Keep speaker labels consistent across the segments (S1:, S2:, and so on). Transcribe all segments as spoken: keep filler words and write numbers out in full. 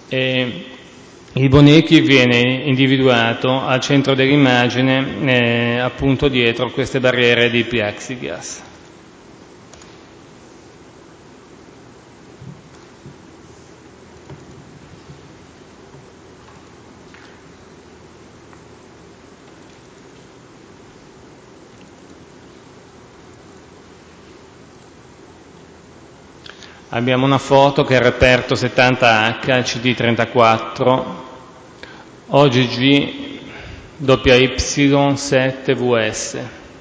S1: E il Bonecchi viene individuato al centro dell'immagine, eh, appunto dietro queste barriere di plexiglass. Abbiamo una foto che è il reperto settanta H, C D trentaquattro, O G G W Y sette V S,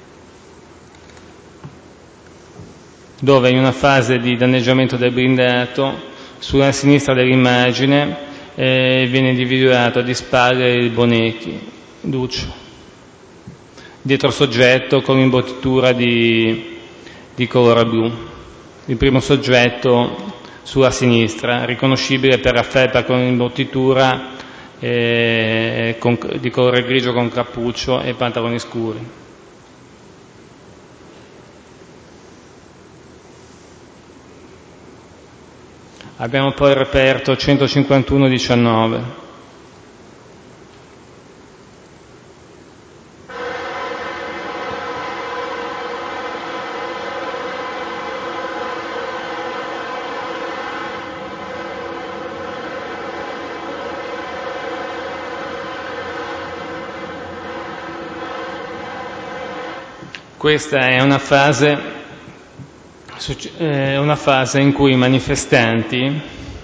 S1: dove in una fase di danneggiamento del blindato, sulla sinistra dell'immagine eh, viene individuato di spalle il Bonecchi, Duccio, dietro soggetto con imbottitura di, di colore blu. Il primo soggetto sulla sinistra, riconoscibile per la felpa con imbottitura eh, con, di colore grigio con cappuccio e pantaloni scuri. Abbiamo poi il reperto centocinquantuno diciannove. Questa è una fase, è una fase in cui i manifestanti,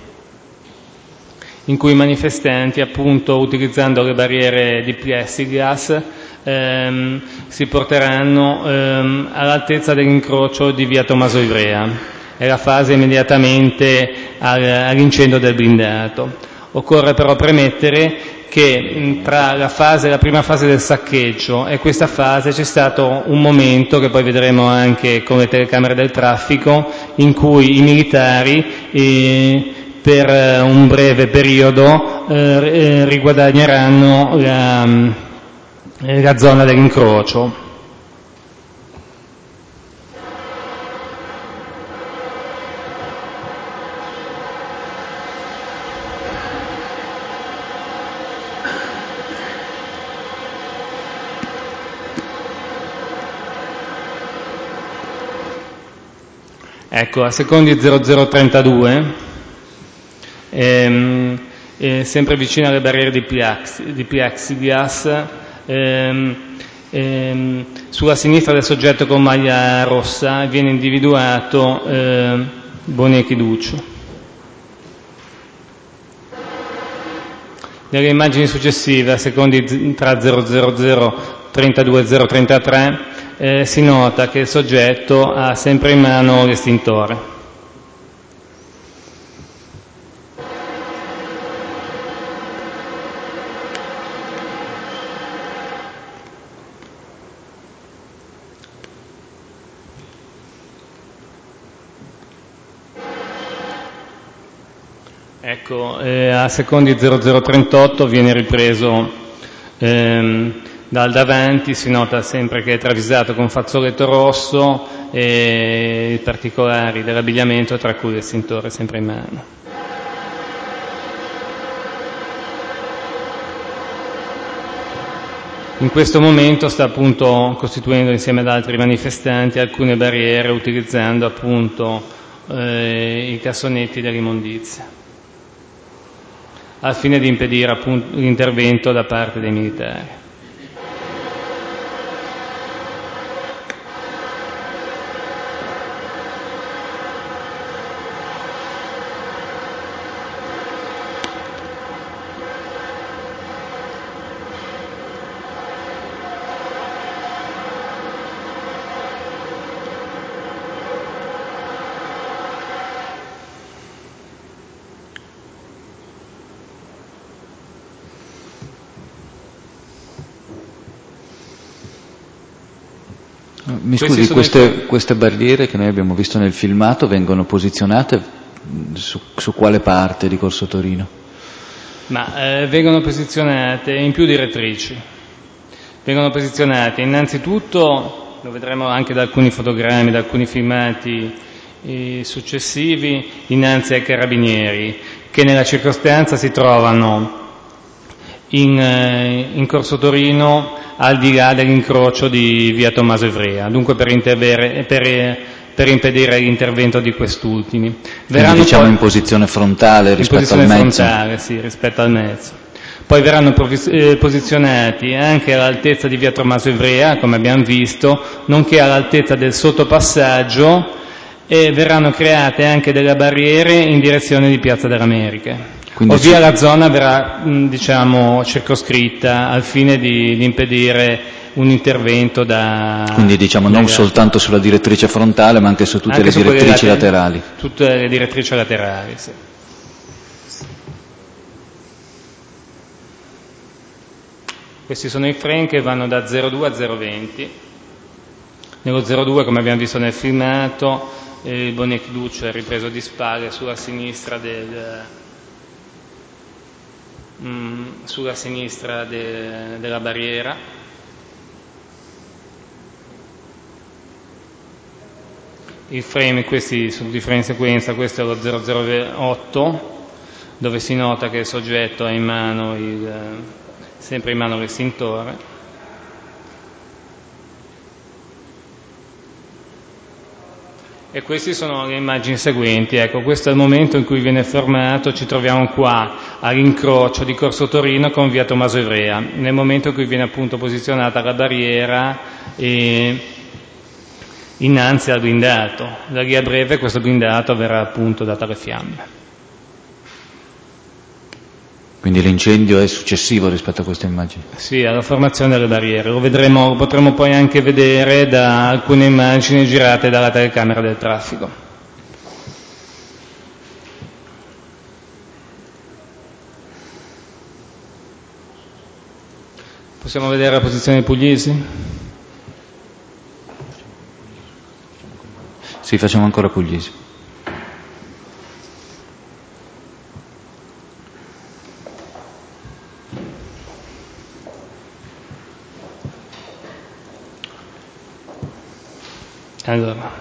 S1: in cui i manifestanti appunto utilizzando le barriere di plexiglass ehm, si porteranno ehm, all'altezza dell'incrocio di via Tommaso Ivrea. È la fase immediatamente all'incendio del blindato. Occorre però premettere che tra la, fase, la prima fase del saccheggio e questa fase c'è stato un momento, che poi vedremo anche con le telecamere del traffico, in cui i militari eh, per un breve periodo eh, riguadagneranno la, la zona dell'incrocio. Ecco, a secondi zero zero trentadue, ehm, eh, sempre vicino alle barriere di, plex, di plexiglass, ehm, ehm, sulla sinistra del soggetto con maglia rossa viene individuato eh, Bonecchi Duccio. Nelle immagini successive, a secondi tra zero zero zero trentadue zero trentatré, eh, si nota che il soggetto ha sempre in mano l'estintore. Ecco, eh, a secondi zero zero trentotto viene ripreso ehm, dal davanti, si nota sempre che è travisato con fazzoletto rosso e i particolari dell'abbigliamento, tra cui l'estintore sempre in mano. In questo momento sta appunto costituendo insieme ad altri manifestanti alcune barriere utilizzando appunto eh, i cassonetti dell'immondizia, al fine di impedire appunto l'intervento da parte dei militari.
S2: Mi scusi, queste, queste barriere che noi abbiamo visto nel filmato vengono posizionate su, su quale parte di Corso Torino?
S1: Ma eh, vengono posizionate in più direttrici. Vengono posizionate innanzitutto, lo vedremo anche da alcuni fotogrammi, da alcuni filmati eh, successivi, innanzi ai carabinieri, che nella circostanza si trovano in, in Corso Torino al di là dell'incrocio di via Tommaso Ivrea, dunque per, per, per impedire l'intervento di quest'ultimi.
S2: Quindi diciamo poi, in posizione frontale rispetto
S1: posizione
S2: al mezzo?
S1: Frontale, sì, rispetto al mezzo. Poi verranno eh, posizionati anche all'altezza di via Tommaso Ivrea, come abbiamo visto, nonché all'altezza del sottopassaggio, e verranno create anche delle barriere in direzione di Piazza delle Americhe. Ovvia la zona verrà, diciamo, circoscritta al fine di, di impedire un intervento da...
S2: Quindi diciamo non soltanto sulla direttrice frontale, ma anche su tutte anche le su direttrici laterali.
S1: Tutte le direttrici laterali, sì. Questi sono i frame che vanno da zero due a zero venti. Nello zero due, come abbiamo visto nel filmato, il Bonecchiduccio è ripreso di spalle sulla sinistra del... Mm, sulla sinistra de, della barriera. I frame, questi sono di frame sequenza, questo è lo zero zero otto, dove si nota che il soggetto ha in mano il, sempre in mano l'estintore. E queste sono le immagini seguenti. Ecco, questo è il momento in cui viene fermato, ci troviamo qua all'incrocio di Corso Torino con via Tommaso Ivrea, nel momento in cui viene appunto posizionata la barriera e innanzi al blindato. Da lì a breve questo blindato verrà appunto dato alle fiamme.
S2: Quindi l'incendio è successivo rispetto a queste immagini?
S1: Sì, alla formazione delle barriere. Lo vedremo, lo potremo poi anche vedere da alcune immagini girate dalla telecamera del traffico. Possiamo vedere la posizione di Puglisi?
S2: Sì, facciamo ancora Puglisi.
S1: Allora,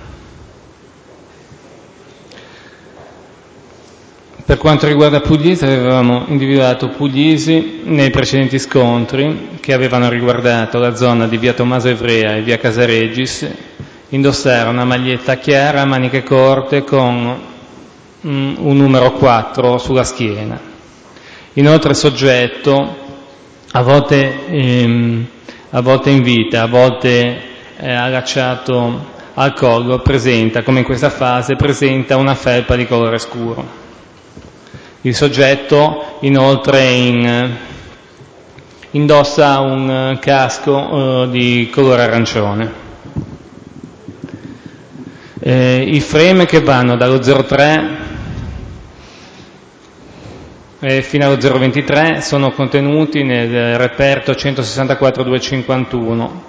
S1: per quanto riguarda Puglisi, avevamo individuato Puglisi nei precedenti scontri che avevano riguardato la zona di via Tommaso Ivrea e via Casaregis, indossare una maglietta chiara, maniche corte con mm, un numero quattro sulla schiena. Inoltre il soggetto, a volte, ehm, a volte in vita, a volte eh, allacciato al collo, presenta, come in questa fase, presenta una felpa di colore scuro. Il soggetto inoltre in, indossa un casco eh, di colore arancione. Eh, I frame che vanno dallo zero tre eh, fino allo zero ventitré sono contenuti nel reperto centosessantaquattro duecentocinquantuno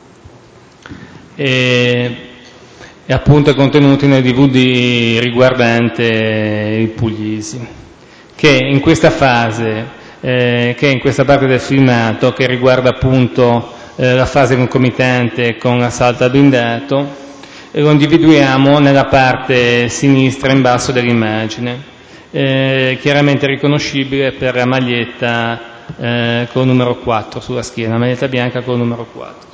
S1: e e appunto contenuti nel D V D riguardante il Puglisi, che in questa fase, eh, che in questa parte del filmato, che riguarda appunto eh, la fase concomitante con l'assalto al blindato, e lo individuiamo nella parte sinistra in basso dell'immagine, eh, chiaramente riconoscibile per la maglietta eh, con il numero quattro sulla schiena, maglietta bianca con il numero quattro.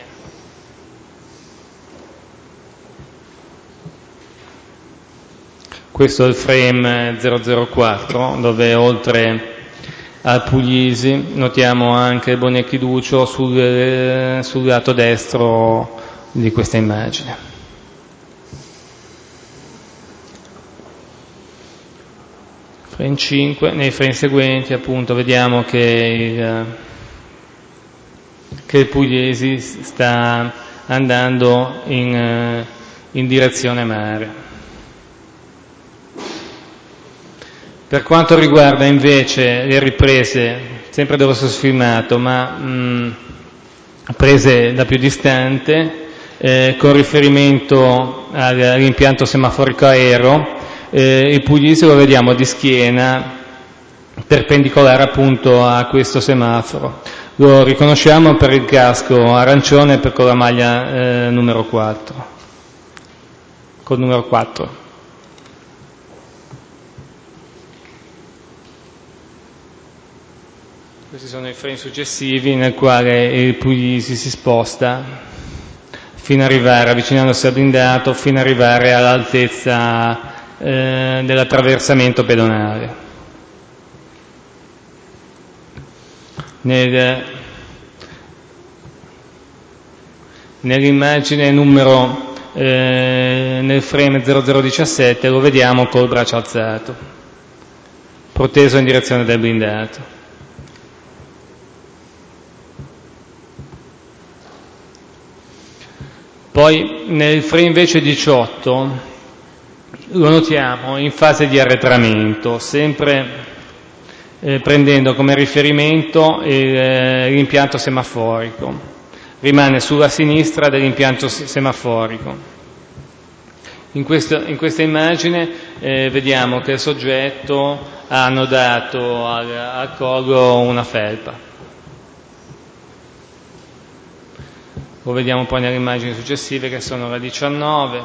S1: Questo è il frame zero zero quattro, dove oltre al Puglisi notiamo anche il Bonecchiduccio sul, sul lato destro di questa immagine. Frame cinque, nei frame seguenti appunto vediamo che il, che il Puglisi sta andando in, in direzione mare. Per quanto riguarda invece le riprese, sempre dello stesso filmato, ma mh, prese da più distante, eh, con riferimento all'impianto semaforico aereo, eh, il Puglisi lo vediamo di schiena, perpendicolare appunto a questo semaforo. Lo riconosciamo per il casco arancione e con la maglia eh, numero quattro. Col numero quattro. Questi sono i frame successivi nel quale il Puglisi si sposta fino ad arrivare, avvicinandosi al blindato, fino ad arrivare all'altezza eh, dell'attraversamento pedonale. Nel, nell'immagine numero, eh, nel frame zero zero diciassette lo vediamo col braccio alzato, proteso in direzione del blindato. Poi nel frame invece diciotto lo notiamo in fase di arretramento, sempre eh, prendendo come riferimento il, eh, l'impianto semaforico. Rimane sulla sinistra dell'impianto semaforico. In, questo, in questa immagine eh, vediamo che il soggetto ha annodato al, al collo una felpa. Lo vediamo poi nelle immagini successive che sono la diciannove,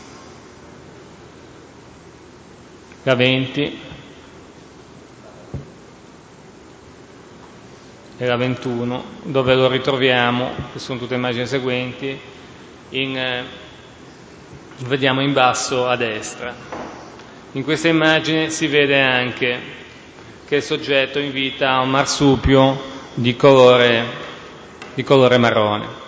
S1: la venti e la ventuno, dove lo ritroviamo, che sono tutte immagini seguenti, in, eh, vediamo in basso a destra. In questa immagine si vede anche che il soggetto invita un marsupio di colore, di colore marrone.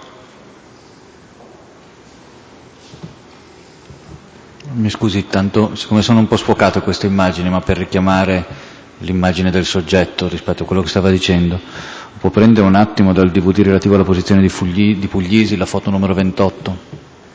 S2: Mi scusi, tanto, siccome sono un po' sfocato queste immagini, ma per richiamare l'immagine del soggetto rispetto a quello che stava dicendo, può prendere un attimo dal D V D relativo alla posizione di, Fugli, di Puglisi, la foto numero ventotto?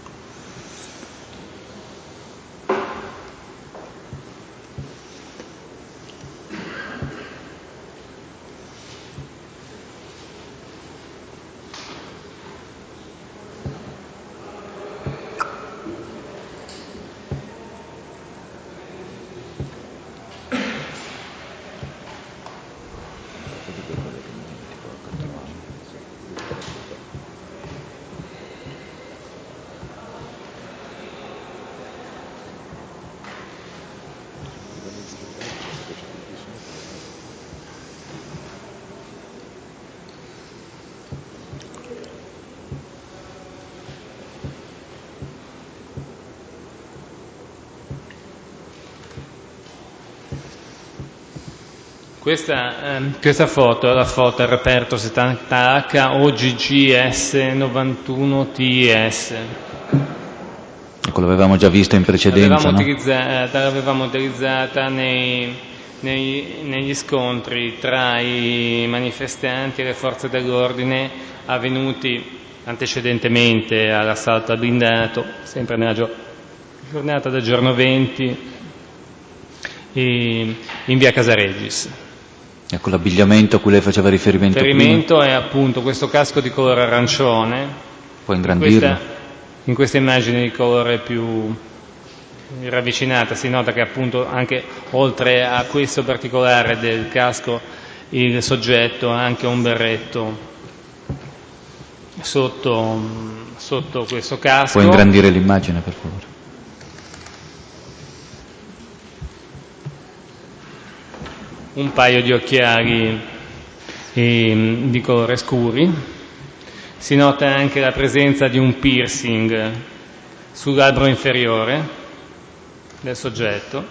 S1: Questa, ehm, questa foto è la foto al reperto settanta H O G G S novantuno T I S.
S2: Ecco, l'avevamo già vista in precedenza,
S1: l'avevamo,
S2: no?
S1: utilizzata, l'avevamo utilizzata nei, nei, negli scontri tra i manifestanti e le forze dell'ordine avvenuti antecedentemente all'assalto al blindato, sempre nella gio- giornata del giorno venti in via Casaregis.
S2: Ecco l'abbigliamento a cui lei faceva riferimento.
S1: Il riferimento
S2: prima.
S1: è appunto questo casco di colore arancione.
S2: Può ingrandirlo?
S1: In questa, in questa immagine di colore più ravvicinata si nota che appunto anche oltre a questo particolare del casco il soggetto ha anche un berretto sotto, sotto questo casco.
S2: Può ingrandire l'immagine, per favore?
S1: Un paio di occhiali eh, di colore scuri. Si nota anche la presenza di un piercing sul labbro inferiore del soggetto.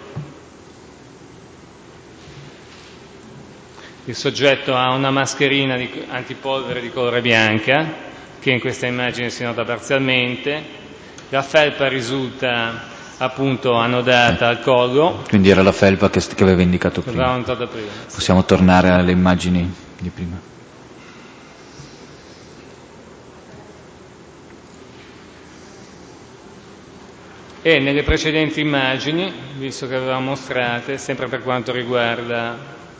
S1: Il soggetto ha una mascherina di antipolvere di colore bianca, che in questa immagine si nota parzialmente. La felpa risulta appunto annodata al collo.
S2: Quindi era la felpa che, che aveva indicato prima.
S1: prima.
S2: Possiamo sì. tornare alle immagini di prima.
S1: E nelle precedenti immagini, visto che avevamo mostrate, sempre per quanto riguarda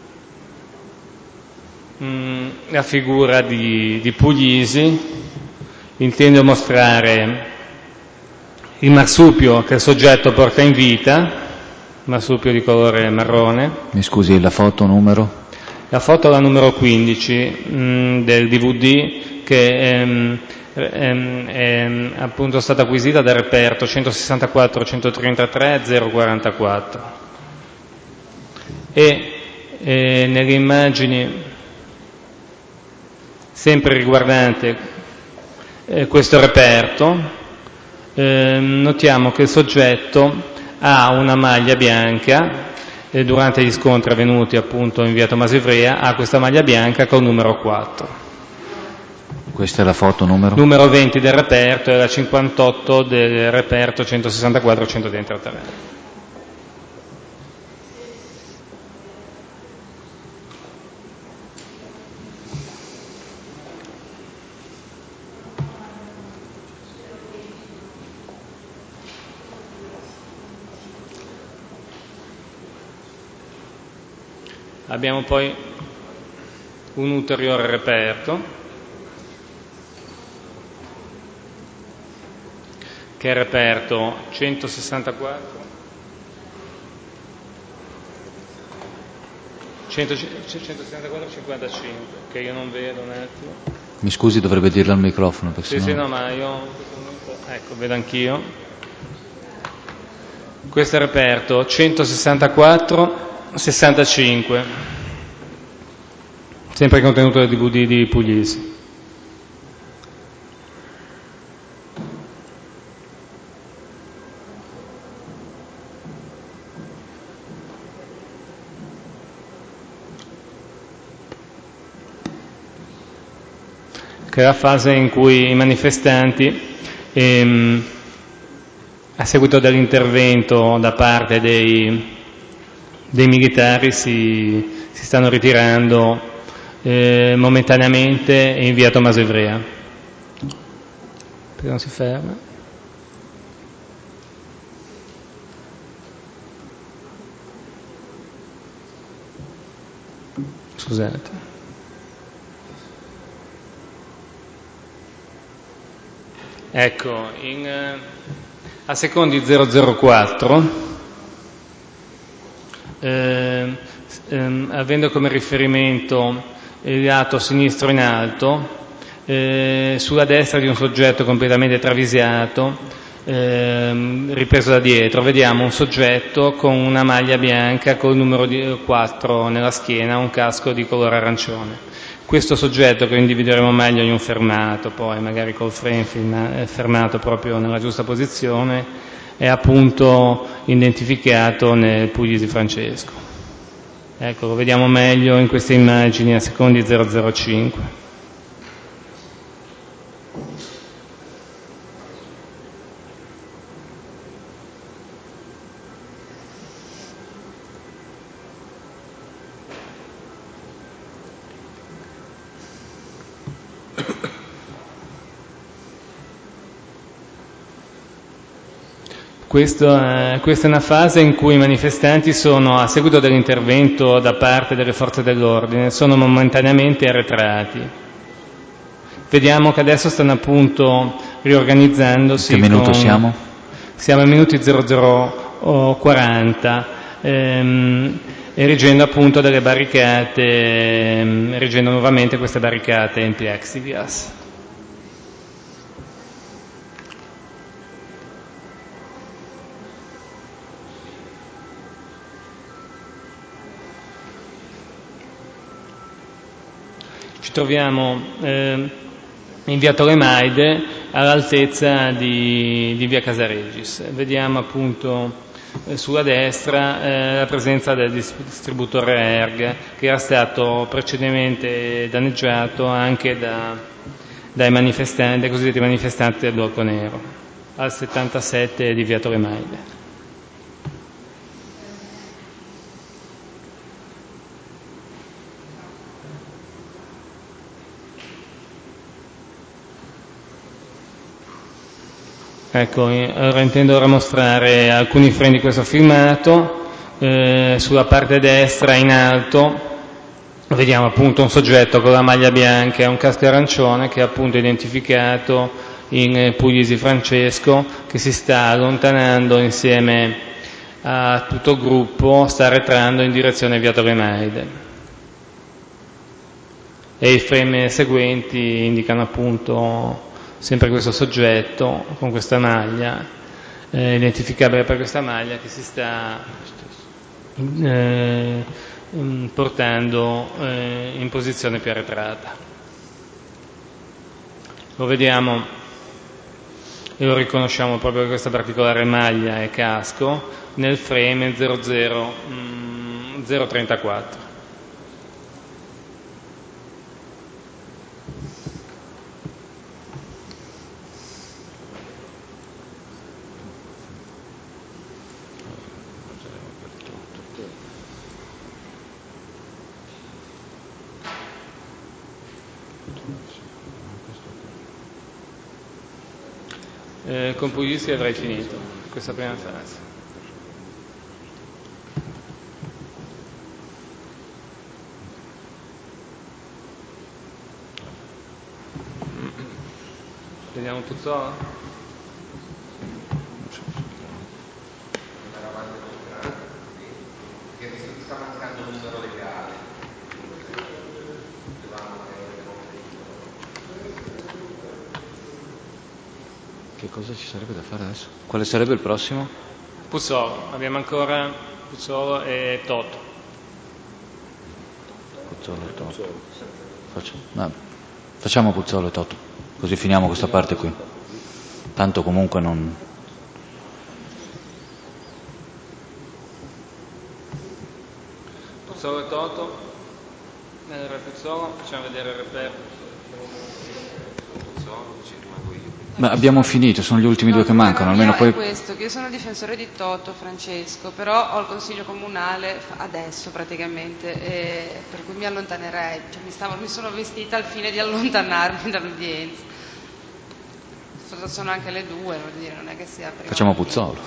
S1: mh, la figura di, di Puglisi, intendo mostrare il marsupio che il soggetto porta in vita, marsupio di colore marrone.
S2: Mi scusi, la foto numero?
S1: La foto è la numero quindici mh, del D V D che ehm, ehm, è appunto stata acquisita dal reperto centosessantaquattro centotrentatré zero quarantaquattro e, e nelle immagini sempre riguardante eh, questo reperto, eh, notiamo che il soggetto ha una maglia bianca e durante gli scontri avvenuti appunto in via Tommaso Ivrea ha questa maglia bianca con numero quattro.
S2: Questa è la foto numero?
S1: Numero venti del reperto e la cinquantotto del reperto centosessantaquattro centotrentatré. Abbiamo poi un ulteriore reperto, che è il reperto centosessantaquattro cinquantacinque, che io non vedo un attimo.
S2: Mi scusi, dovrebbe dirlo al microfono.
S1: Sì, sì, no, ma io ecco, vedo anch'io. Questo è il reperto centosessantaquattro sessantacinque, sempre contenuto del D V D di Puglisi. Che è la fase in cui i manifestanti, ehm, a seguito dell'intervento da parte dei, dei militari, si, si stanno ritirando eh, momentaneamente in via Tommaso Ivrea. Perché non si ferma? Scusate. Ecco, in, a secondi zero zero quattro, eh, ehm, avendo come riferimento il lato sinistro in alto, eh, sulla destra di un soggetto completamente travisato, eh, ripreso da dietro, vediamo un soggetto con una maglia bianca con il numero quattro nella schiena, un casco di colore arancione. Questo soggetto, che individueremo meglio in un fermato, poi magari col frame fermato proprio nella giusta posizione, è appunto identificato nel Puglisi Francesco. Ecco, lo vediamo meglio in queste immagini a secondi zero zero cinque. Questo è, questa è una fase in cui i manifestanti sono, a seguito dell'intervento da parte delle forze dell'ordine, sono momentaneamente arretrati. Vediamo che adesso stanno appunto riorganizzandosi.
S2: Che minuto
S1: con,
S2: siamo?
S1: Siamo ai minuti zero zero quaranta, ehm, erigendo appunto delle barricate, ehm, erigendo nuovamente queste barricate in plexiglass. Ci troviamo eh, in via Tolemaide all'altezza di, di via Casaregis. Vediamo appunto eh, sulla destra eh, la presenza del distributore Erg, che era stato precedentemente danneggiato anche da, dai, manifestanti, dai cosiddetti manifestanti del blocco nero, al settantasette di via Tolemaide. Ecco, ora intendo ora mostrare alcuni frame di questo filmato. Eh, sulla parte destra in alto vediamo appunto un soggetto con la maglia bianca e un casco arancione, che è appunto identificato in Puglisi Francesco, che si sta allontanando insieme a tutto il gruppo, sta arretrando in direzione via Tolemaide. E i frame seguenti indicano appunto sempre questo soggetto con questa maglia, eh, identificabile per questa maglia, che si sta eh, portando eh, in posizione più arretrata. Lo vediamo e lo riconosciamo proprio per questa particolare maglia e casco nel frame zero zero zero trentaquattro. Eh, con Puglisi avrei finito questa prima fase. Vediamo Puzzolo.
S3: Sta mancando un numero legale.
S2: Che cosa ci sarebbe da fare adesso? Quale sarebbe il prossimo?
S1: Puzzolo, abbiamo ancora Puzzolo e Toto.
S2: Puzzolo e Toto. Facciamo, no, facciamo Puzzolo e Toto, così finiamo questa parte qui. Tanto comunque non...
S1: Puzzolo e Toto. Nel Puzzolo facciamo vedere il reperto.
S3: Puzzolo, ci rimango io.
S2: Ma abbiamo finito, sono gli ultimi
S4: no,
S2: due che mancano, almeno poi...
S4: È questo, che io sono difensore di Toto, Francesco, però ho il consiglio comunale adesso praticamente, e per cui mi allontanerei, cioè, mi, stavo, mi sono vestita al fine di allontanarmi dall'udienza. Sono anche le due, vuol dire, non è che sia prima.
S2: Facciamo Puzzolo.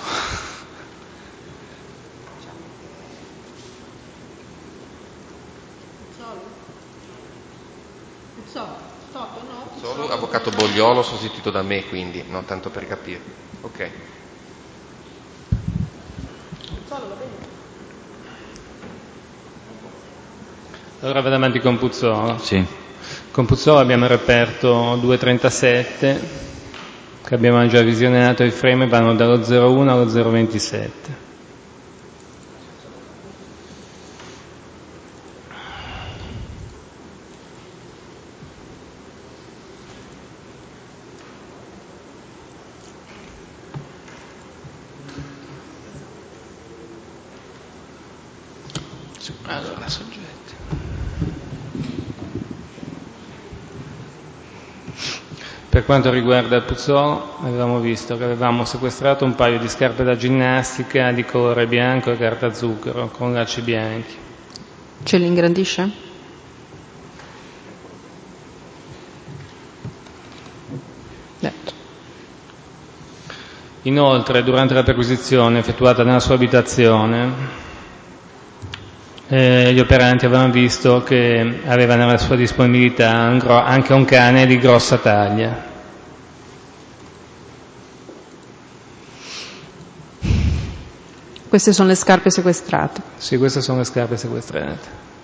S5: Puzzolo? Toto no?
S3: Solo avvocato Bogliolo sostituito da me, quindi, non tanto per capire. Ok.
S5: Puzzolo va bene?
S1: Allora vado avanti con Puzzolo.
S2: Sì.
S1: Con Puzzolo abbiamo il reperto due trentasette, che abbiamo già visionato, i frame vanno dallo zero uno allo zero ventisette. Allora, soggetti. Per quanto riguarda il Puzzolo, avevamo visto che avevamo sequestrato un paio di scarpe da ginnastica di colore bianco e carta zucchero con lacci bianchi.
S5: Ce li ingrandisce? Detto.
S1: Inoltre, durante la perquisizione effettuata nella sua abitazione, Eh, gli operanti avevano visto che aveva nella sua disponibilità anche un cane di grossa taglia.
S5: Queste sono le scarpe sequestrate.
S1: Sì, queste sono le scarpe sequestrate.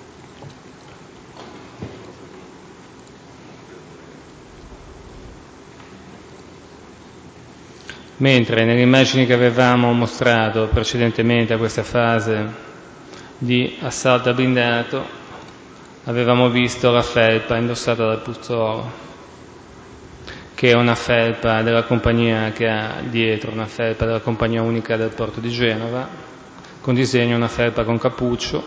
S1: Mentre nelle immagini che avevamo mostrato precedentemente a questa fase di assalto a blindato avevamo visto la felpa indossata dal Puzzolo, che è una felpa della compagnia che ha dietro, una felpa della compagnia unica del porto di Genova, con disegno una felpa con cappuccio,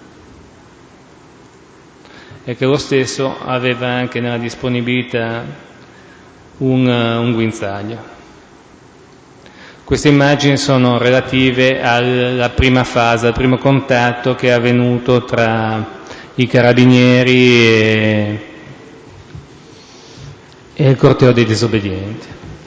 S1: e che lo stesso aveva anche nella disponibilità un, un guinzaglio. Queste immagini sono relative alla prima fase, al primo contatto che è avvenuto tra i carabinieri e, e il corteo dei disobbedienti.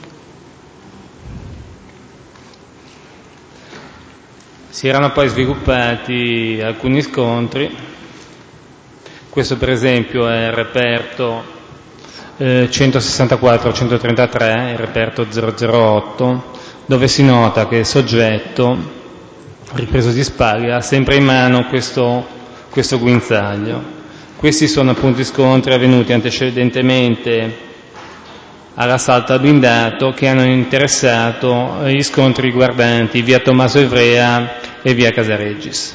S1: Si erano poi sviluppati alcuni scontri. Questo per esempio è il reperto eh, centosessantaquattro centotrentatré, il reperto zero zero otto, dove si nota che il soggetto, ripreso di spalle, ha sempre in mano questo, questo guinzaglio. Questi sono appunto i scontri avvenuti antecedentemente all'assalto al blindato, che hanno interessato gli scontri riguardanti via Tommaso Ivrea e via Casaregis.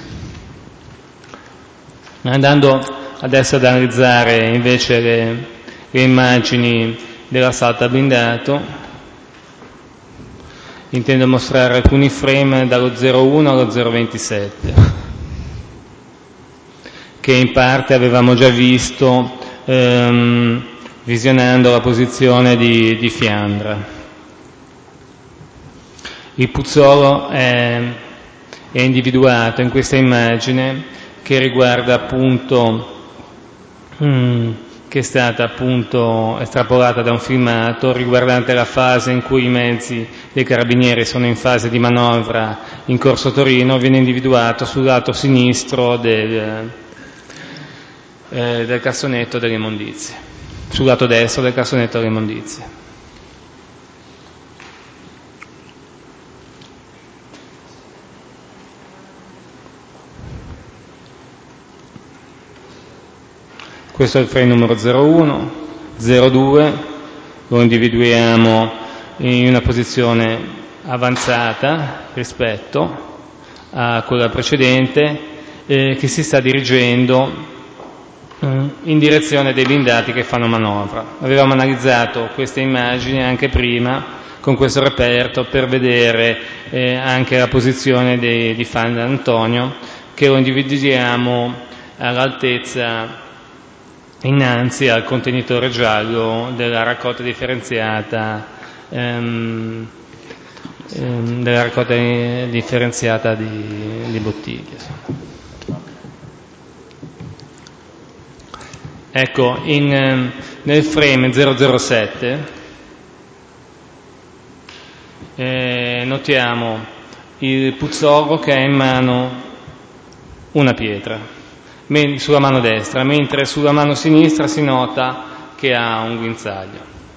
S1: Andando adesso ad analizzare invece le, le immagini dell'assalto al blindato. Intendo mostrare alcuni frame dallo zero uno allo zero ventisette, che in parte avevamo già visto ehm, visionando la posizione di, di Fiandra. Il Puzzolo è, è individuato in questa immagine che riguarda appunto, mm, che è stata appunto estrapolata da un filmato riguardante la fase in cui i mezzi dei carabinieri sono in fase di manovra in Corso Torino. Viene individuato sul lato sinistro del, eh, del cassonetto delle immondizie, sul lato destro del cassonetto delle immondizie. Questo è il frame numero zero uno, zero due, lo individuiamo in una posizione avanzata rispetto a quella precedente, eh, che si sta dirigendo eh, in direzione dei blindati che fanno manovra. Avevamo analizzato queste immagini anche prima con questo reperto per vedere eh, anche la posizione dei, di Fan Antonio, che lo individuiamo all'altezza innanzi al contenitore giallo della raccolta differenziata ehm, ehm, della raccolta differenziata di, di bottiglie. Ecco, in, nel frame zero zero sette eh, notiamo il Puzzolo che ha in mano una pietra sulla mano destra, mentre sulla mano sinistra si nota che ha un guinzaglio.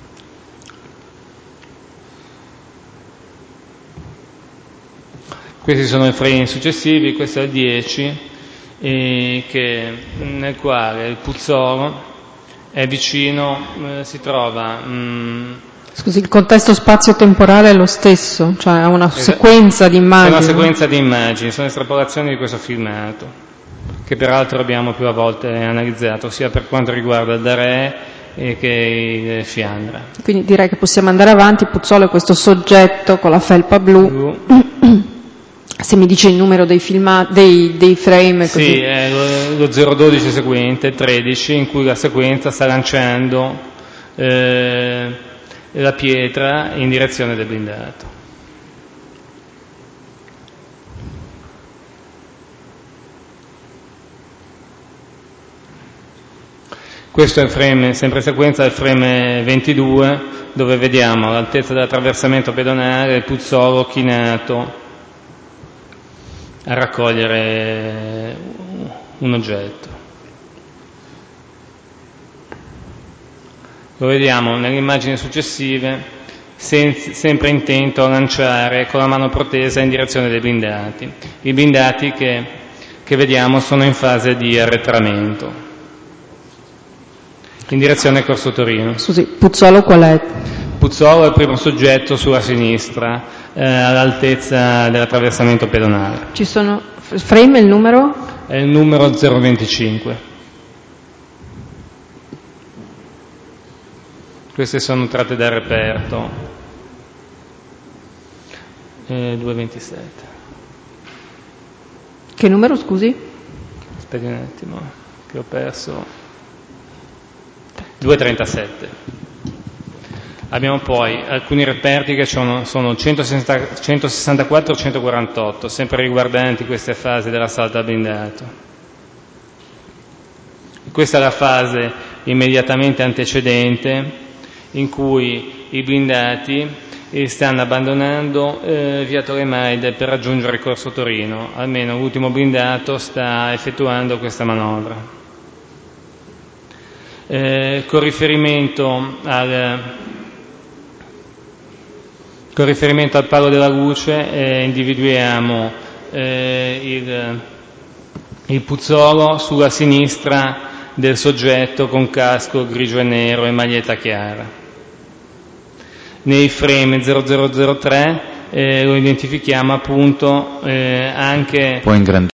S1: Questi sono i frame successivi, questo è il dieci, eh, che, nel quale il Puzzolo è vicino, eh, si trova... Mh,
S5: Scusi, il contesto spazio-temporale è lo stesso? Cioè è una sequenza di immagini?
S1: È una sequenza di immagini, sono estrapolazioni di questo filmato, che peraltro abbiamo più volte analizzato, sia per quanto riguarda il Darè e che il Fiandra.
S5: Quindi direi che possiamo andare avanti. Puzzolo è questo soggetto con la felpa blu. blu. Se mi dice il numero dei, filma- dei, dei frame. Così.
S1: Sì, è lo, lo zero dodici seguente, tredici, in cui la sequenza sta lanciando eh, la pietra in direzione del blindato. Questo è il frame, sempre sequenza, il frame ventidue, dove vediamo all'altezza dell'attraversamento pedonale il Puzzolo chinato a raccogliere un oggetto. Lo vediamo nelle immagini successive, senz- sempre intento a lanciare con la mano protesa in direzione dei blindati. I blindati che, che vediamo sono in fase di arretramento, in direzione Corso Torino.
S5: Scusi, Puzzolo qual è?
S1: Puzzolo è il primo soggetto sulla sinistra, eh, all'altezza dell'attraversamento pedonale.
S5: Ci sono frame, il numero?
S1: È il numero zero venticinque. Queste sono tratte dal reperto. Eh, due ventisette.
S5: Che numero, scusi?
S1: Aspetti un attimo, che ho perso. due trentasette. Abbiamo poi alcuni reperti che sono, sono centosessantaquattro centoquarantotto, sempre riguardanti queste fasi dell'assalto al blindato. Questa è la fase immediatamente antecedente, in cui i blindati stanno abbandonando eh, via Tolemaide per raggiungere Corso Torino. Almeno l'ultimo blindato sta effettuando questa manovra. Eh, con riferimento al con riferimento al palo della luce eh, individuiamo eh, il, il Puzzolo sulla sinistra del soggetto con casco grigio e nero e maglietta chiara. Nei frame zero zero zero tre eh, lo identifichiamo appunto eh, anche